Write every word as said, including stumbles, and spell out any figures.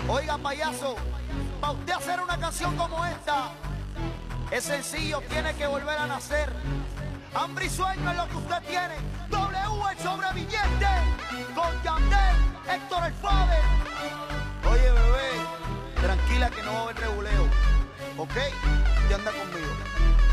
Oiga, payaso, para usted hacer una canción como esta, es sencillo, tiene que volver a nacer. Hambre y sueño es lo que usted tiene. W el sobreviviente, con Yandel, Héctor el Father. Oye, bebé, tranquila que no va a haber reguleo, ¿ok? Y anda conmigo.